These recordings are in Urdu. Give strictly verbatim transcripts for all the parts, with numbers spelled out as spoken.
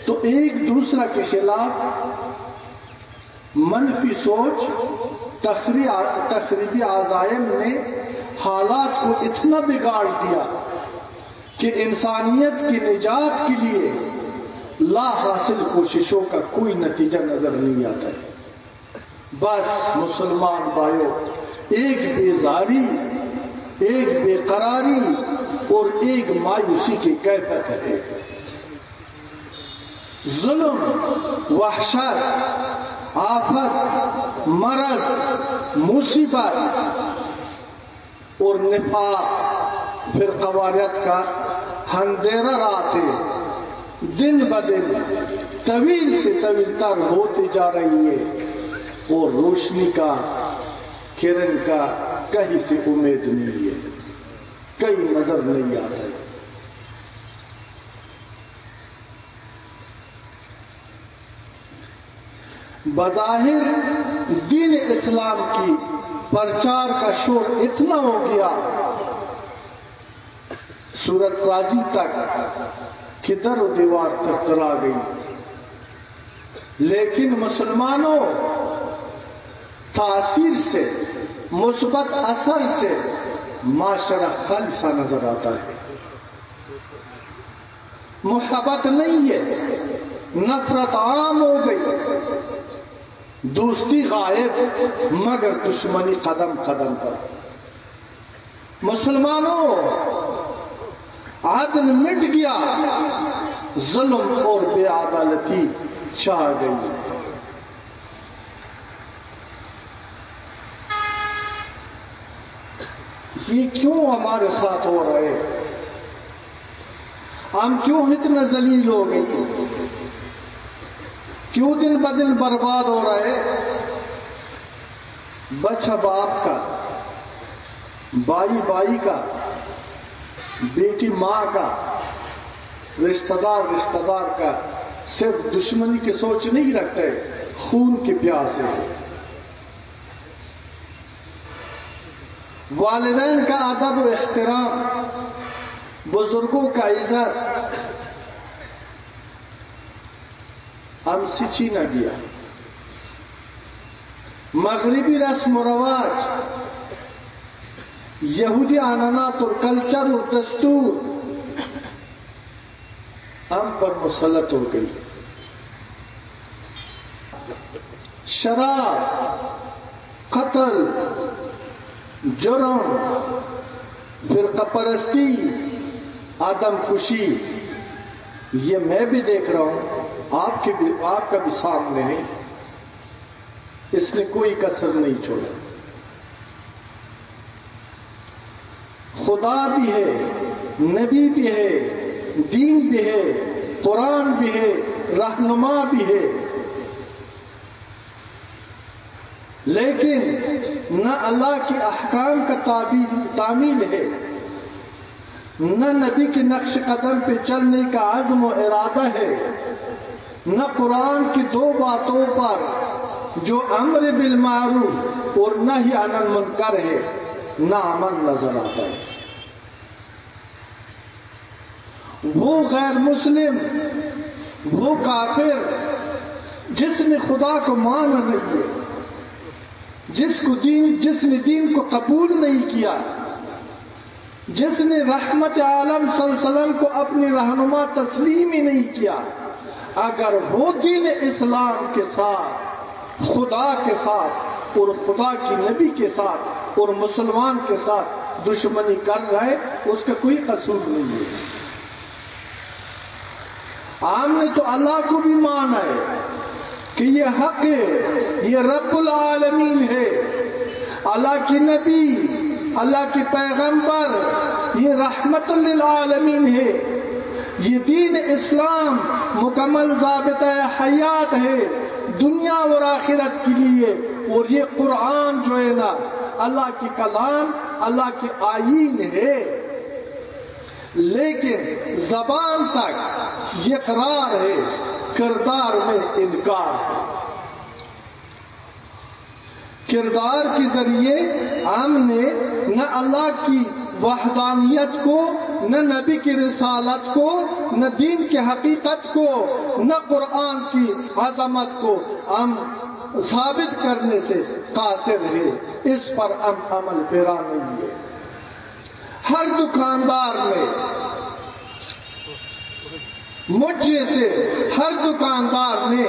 تو ایک دوسرے کے خلاف منفی سوچ تخریبی عزائم نے حالات کو اتنا بگاڑ دیا کہ انسانیت کی نجات کے لیے لا حاصل کوششوں کا کوئی نتیجہ نظر نہیں آتا ہے. بس مسلمان بھائیوں، ایک بیزاری، ایک بے قراری اور ایک مایوسی کی کیفیت ہے. ظلم، وحشت، آفت، مرض، مصیبت اور نفاق، فرقواریت کا اندھیرا راتیں دن بدن طویل سے طویل تر ہوتی جا رہی ہے اور روشنی کا کرن کا کہیں سے امید نہیں ہے، کہیں نظر نہیں آتا ہے. بظاہر دین اسلام کی پرچار کا شور اتنا ہو گیا صورت سازی تک کہ در و دیوار ترترا گئی، لیکن مسلمانوں تاثیر سے، مثبت اثر سے معاشرہ خالصہ نظر آتا ہے. محبت نہیں ہے، نفرت عام ہو گئی، دوستی غائب مگر دشمنی قدم قدم پر. مسلمانوں عدل مٹ گیا، ظلم اور بے عدالتی چھا گئی. یہ کیوں ہمارے ساتھ ہو رہے؟ ہم کیوں اتنا ذلیل ہو گئی؟ کیوں دن بدن برباد ہو رہے؟ بچہ باپ کا، بھائی بھائی کا، بیٹی ماں کا، رشتہ دار رشتہ دار کا صرف دشمنی کی سوچ نہیں رکھتے، خون کی پیاس ہے. والدین کا ادب و احترام، بزرگوں کا عزت ہم سے چھینا گیا. مغربی رسم و رواج، یہودی عنعنات اور کلچر اور دستور ہم پر مسلط ہو گئی. شراب، قتل، جرم، فرقہ پرستی، آدم کشی، یہ میں بھی دیکھ رہا ہوں، آپ کے بھی، آپ کا بھی سامنے ہے. اس نے کوئی کسر نہیں چھوڑا. خدا بھی ہے، نبی بھی ہے، دین بھی ہے، قرآن بھی ہے، رہنما بھی ہے، لیکن نہ اللہ کے احکام کا تعمیل ہے، نہ نبی کے نقش قدم پہ چلنے کا عزم و ارادہ ہے، نہ قرآن کی دو باتوں پر جو امر بالمعروف اور نہی عن المنکر ہے، نہ عمل نظر آتا ہے. وہ غیر مسلم، وہ کافر جس نے خدا کو مانا نہیں ہے، جس کو دین جس نے دین کو قبول نہیں کیا، جس نے رحمت عالم صلی اللہ علیہ وسلم کو اپنی رہنما تسلیم ہی نہیں کیا، اگر وہ دین اسلام کے ساتھ، خدا کے ساتھ اور خدا کی نبی کے ساتھ اور مسلمان کے ساتھ دشمنی کر رہا ہے، اس کا کوئی قصور نہیں ہے. ہم نے تو اللہ کو بھی مانا ہے کہ یہ حق ہے، یہ رب العالمین ہے، اللہ کی نبی، اللہ کے پیغمبر یہ رحمت للعالمین ہے، یہ دین اسلام مکمل ضابطہ حیات ہے دنیا اور آخرت کے لیے. اور یہ قرآن جو ہے نا اللہ کی کلام، اللہ کی آئین ہے. لیکن زبان تک یہ اقرار ہے، کردار میں انکار ہے. کردار کے ذریعے ہم نے نہ اللہ کی وحدانیت کو، نہ نبی کی رسالت کو، نہ دین کی حقیقت کو، نہ قرآن کی عظمت کو ہم ثابت کرنے سے قاصر ہے، اس پر ہم عمل پیرا نہیں ہے۔ ہر دکاندار نے مجھ سے ہر دکاندار نے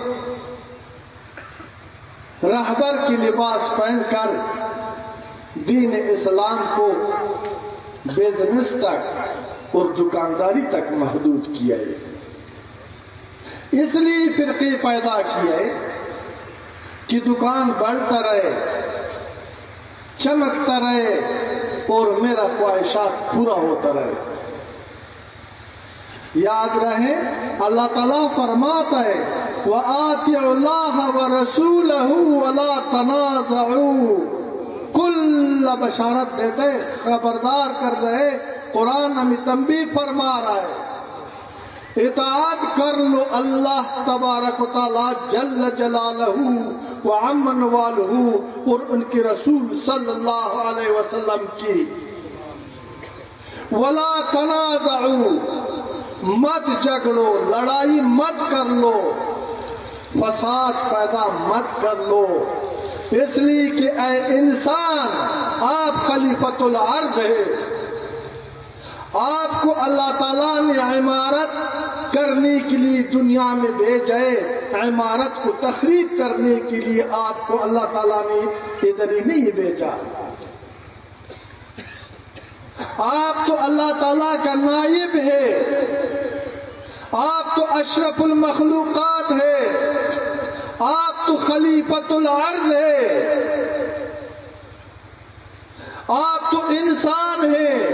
رہبر کی لباس پہن کر دین اسلام کو بزنس تک اور دکانداری تک محدود کیا ہے۔ اس لیے فرقے پیدا کیا ہے کہ دکان بڑھتا رہے، چمکتا رہے اور میرا خواہشات پورا ہوتا رہے۔ یاد رہے اللہ تعالیٰ فرماتا ہے وَآتِعُوا اللَّهَ وَرَسُولَهُ وَلَا تَنَازَعُوا، کل بشارت دیتے خبردار کر رہے، قرآن ہمیں تنبیہ فرما رہا ہے اطاعت کر لو اللہ تبارک و تعالیٰ جل جلالہ وعم نوالہ اور ان کے رسول صلی اللہ علیہ وسلم کی۔ وَلَا تَنَازَعُوا، مت جھگڑو، لڑائی مت کر لو، فساد پیدا مت کر لو، اس لیے کہ اے انسان آپ خلیفۃ الارض ہے، آپ کو اللہ تعالیٰ نے عمارت کرنے کے لیے دنیا میں بھیجا ہے، عمارت کو تخریب کرنے کے لیے آپ کو اللہ تعالیٰ نے ادھر ہی نہیں بھیجا۔ آپ تو اللہ تعالیٰ کا نائب ہے، آپ تو اشرف المخلوقات ہے، آپ تو خلیفۃ الارض ہے، آپ تو انسان ہے،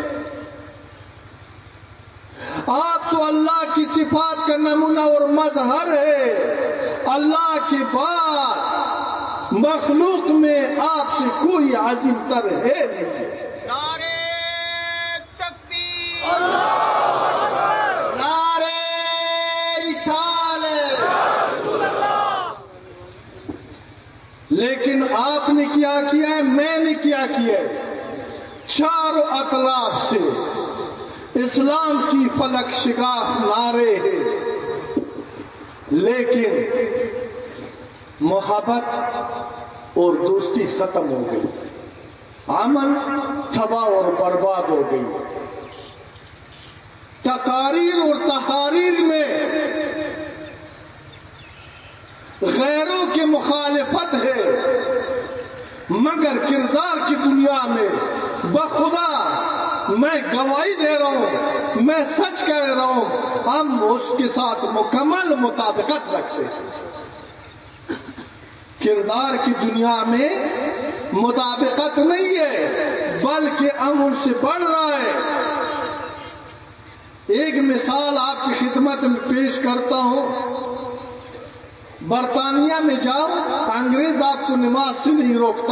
آپ تو اللہ کی صفات کا نمونہ اور مظہر ہے۔ اللہ کے بعد مخلوق میں آپ سے کوئی عظیم تر ہے نہیں۔ نعرہ تکبیر، نعرہ رسالت۔ لیکن آپ نے کیا کیا ہے، میں نے کیا کیا ہے، چاروں اطراف سے اسلام کی فلک شگاف نعرے ہیں، لیکن محبت اور دوستی ختم ہو گئی، عمل تباہ اور برباد ہو گئی۔ تقاریر اور تحاریر میں غیروں کی مخالفت ہے، مگر کردار کی دنیا میں بخدا میں گواہی دے رہا ہوں، میں سچ کہہ رہا ہوں، ہم اس کے ساتھ مکمل مطابقت رکھتے ہیں۔ کردار کی دنیا میں مطابقت نہیں ہے، بلکہ ہم ان سے بڑھ رہا ہے۔ ایک مثال آپ کی خدمت میں پیش کرتا ہوں۔ برطانیہ میں جاؤ، انگریز آپ کو نماز سے نہیں روکتا۔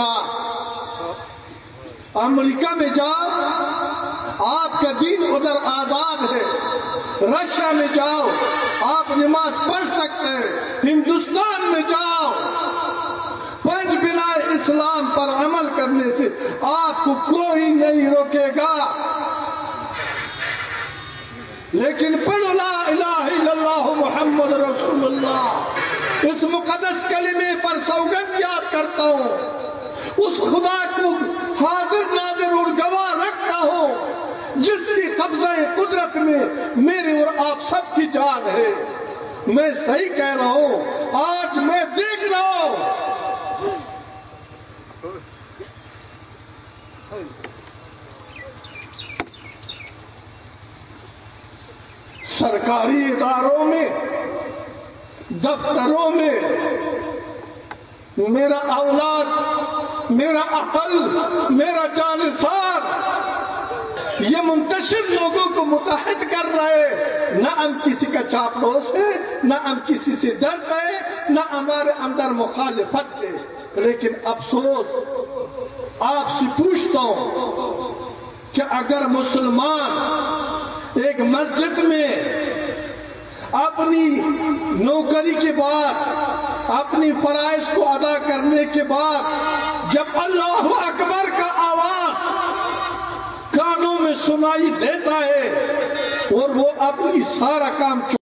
امریکہ میں جاؤ، آپ کا دین ادھر آزاد ہے۔ رشیا میں جاؤ، آپ نماز پڑھ سکتے ہیں۔ ہندوستان میں جاؤ، پنج بنا اسلام پر عمل کرنے سے آپ کو کوئی نہیں روکے گا۔ لیکن پڑھو لا الہ الا اللہ محمد رسول اللہ، اس مقدس کلمے پر سوگند یاد کرتا ہوں، اس خدا کو حاضر ناظر اور گواہ رکھتا ہوں جس کی قبضہ قدرت میں میرے اور آپ سب کی جان ہے۔ میں صحیح کہہ رہا ہوں، آج میں دیکھ رہا ہوں سرکاری اداروں میں، دفتروں میں میرا اولاد، میرا اہل، میرا جانسار یہ منتشر لوگوں کو متحد کر رہے، نہ ہم کسی کا چاپلوس ہے، نہ ہم کسی سے ڈرتے ہیں، نہ ہمارے اندر مخالفت ہے۔ لیکن افسوس آپ سے پوچھتا ہوں کہ اگر مسلمان ایک مسجد میں اپنی نوکری کے بعد، اپنی فرائض کو ادا کرنے کے بعد جب اللہ اکبر کا آواز کانوں میں سنائی دیتا ہے اور وہ اپنی سارا کام